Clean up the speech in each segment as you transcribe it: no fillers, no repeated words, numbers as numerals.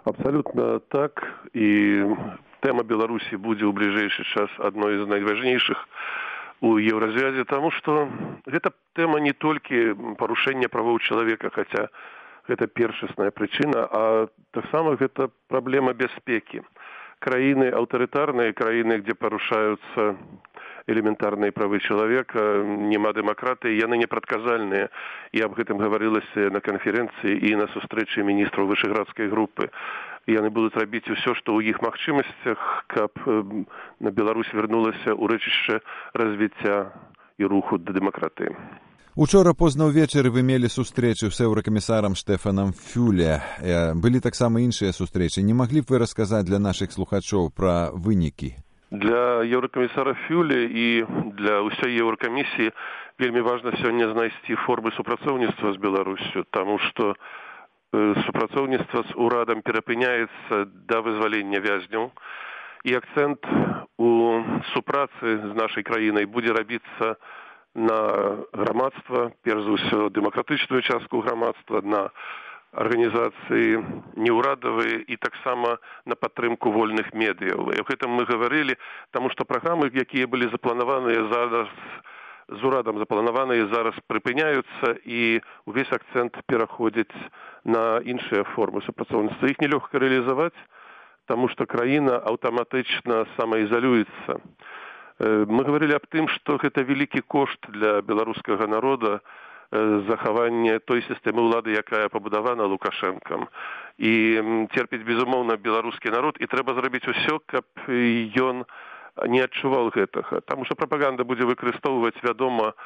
Абсолютно так. І тэма Беларусі будзе ў бліжэйшы час адной з найважнейшых у еўразвязе, таму што гэта тэма не толькі парушэння правоў чалавека, хаця гэта першасная прычына, а таксама гэта праблема бяспекі. Краіны аўтарытарныя, краіны, дзе парушаюцца элементарныя правы чалавека, няма дэмакратыі, яны непрадказальныя. І аб гэтым гаварылася на канферэнцыі і на сустрэчы міністраў вышэградскай групы. Яны будуць рабіць усё, што ў іх магчымасцях, каб на Беларусь вярнулася ў рэчышча развіцця і руху да дэмакратыі. Учора позна ўвечары вы мелі сустрэчу з еўракамісарам Штефанам Фюле. Былі таксама іншыя сустрэчы. Не маглі б вы расказаць для нашых слухачоў пра вынікі? Для еўракамісара Фюле і для ўсёй еўракамісіі вельмі важна сёння знайсці формы супрацоўніцтва з Беларуссю, таму што супрацоўніцтва з урадам перапыняецца да вызвалення вязняў, і акцэнт у супрацы з нашай краінай будзе рабіцца на грамадства, перш за ўсё дэмакратычную частку грамадства, на арганізацыі неўрадавыя і таксама на падтрымку вольных медыяў. І аб гэтым мы гаварылі, таму што праграмы, якія былі запланаваныя зараз з урадам запланаваныя, зараз прыпыняюцца, і ўвесь акцэнт пераходзіць на іншыя формы супрацоўніцтва. Іх нелёгка рэалізаваць, таму што краіна аўтаматычна самаізалюецца. Мы гаварылі аб тым, што гэта вялікі кошт для беларускага народа, захаванне той сістэмы ўлады, якая пабудавана Лукашэнкам. І церпіць, безумоўна, беларускі народ, і трэба зрабіць усё, каб ён не адчуваў гэтага. Таму што прапаганда будзе выкарыстоўваць, вядома,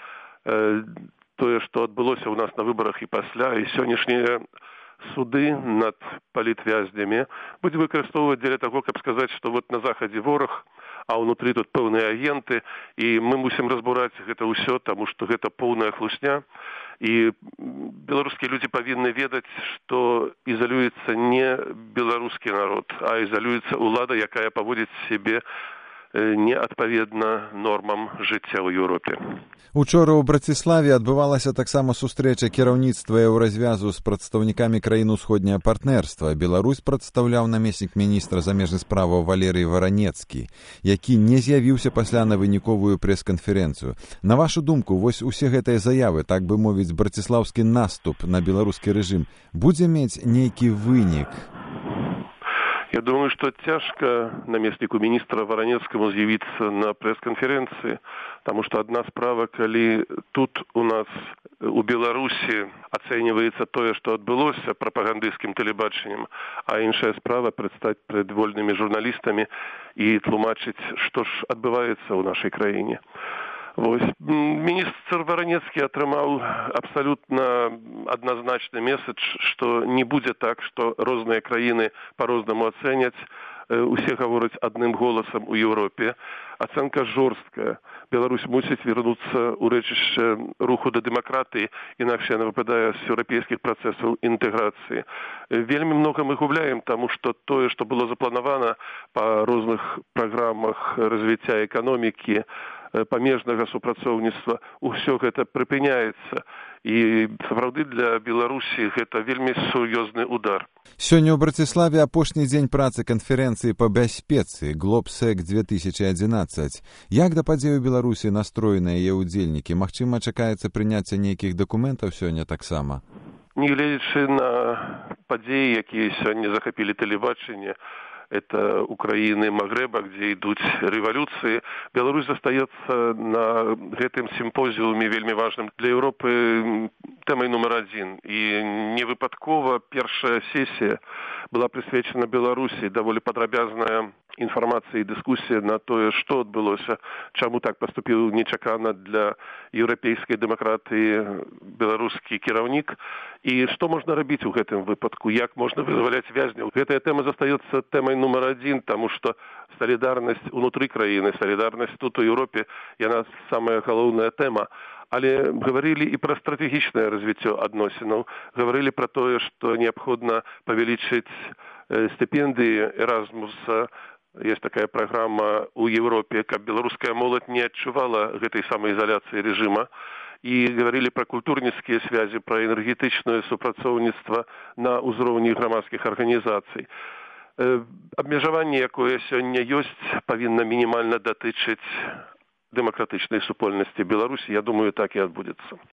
тое, што адбылося ў нас на выбарах і пасля, і сённяшнія суды над палітвязнямі будзе выкарыстоўваць дзеля таго, каб сказаць, што вот на захадзе вораг, а ўнутры тут пэўныя агенты, і мы мусім разбураць гэта ўсё, таму што гэта поўная хлусня. І беларускія людзі павінны ведаць, што ізалюецца не беларускі народ, а ізалюецца ўлада, якая паводзіць сябе неадпаведна нормам жыцця ў Еўропе. Учора ў Браціславе адбывалася таксама сустрэча кіраўніцтва еўразвязу з прадстаўнікамі краін усходняе партнерства. Беларусь прадстаўляў намеснік міністра замежных справаў Валерый Варанецкі, які не з'явіўся пасля на выніковую прэс-канферэнцыю. На вашу думку, вось усе гэтыя заявы, так бы мовіць, браціслаўскі наступ на беларускі рэжым будзе мець нейкі вынік? Я думаю, што цяжка намесніку міністра Варанецкаму з'явіцца на прэс-канферэнцыі, таму што адна справа, калі тут у нас у Беларусі ацэньваецца тое, што адбылося прапагандысцкім тэлебачаннем, а іншая справа прадстаць перад вольнымі журналістамі і тлумачыць, што ж адбываецца ў нашай краіне. Вось міністр Варанецкі атрымаў абсалютна адназначны месседж, што не будзе так, што розныя краіны па-рознаму ацэняць, усе гавораць адным голасам у Еўропе. Ацэнка жорсткая. Беларусь мусіць вярнуцца ў рэчышча руху да дэмакратыі, інакш яна выпадае з еўрапейскіх працэсаў інтэграцыі. Вельмі многа мы губляем, таму што тое, што было запланавана па розных праграмах развіцця эканомікі, памежнага супрацоўніцтва, усё гэта прыпыняецца. І сапраўды для Беларусі гэта вельмі сур'ёзны удар. Сёння ў Браціславе апошні дзень працы канферэнцыі па бяспецы «Глобсек-2011». Як да падзей у Беларусі настроеныя яе ўдзельнікі? Магчыма, чакаецца прыняцце нейкіх дакументаў сёння таксама? Не гледзячы на падзеі, якія сёння захапілі тэлебачанне, это Украины, Магрэба, где идут революции. Беларусь застаецца на гэтым сімпозіуме вельмі важным для Европы тэмай нумар адзін. І невыпадкова першая сесія была прысвечана Беларусі, даволі падрабязная інфармацыя і дыскусія на тое, што адбылося, чаму так паступіў нечакана для еўрапейскай дэмакратыі беларускі кіраўнік, і што можна рабіць у гэтым выпадку, як можна вызваляць вязняў. Гэтая тэма застаецца тэмай нумар адзін, таму што салідарнасць унутры краіны, салідарнасць тут у Еўропе, яна самая галоўная тэма. Але гаварылі і пра стратэгічнае развіццё адносінаў, гаварылі пра тое, што неабходна павялічыць стыпендыі Эразмуса. Есть такая праграма ў Еўропе, каб беларуская моладзь не адчувала гэтай самаізаляцыі рэжыма. і гаварылі пра культурніцкія связі, пра энергетычнае супрацоўніцтва на ўзроўні грамадскіх арганізацый. Абмежаванне, якое сёння ёсць, павінна мінімальна датычыць дэмакратычнай супольнасці Беларусі. Я думаю, так і адбудзецца.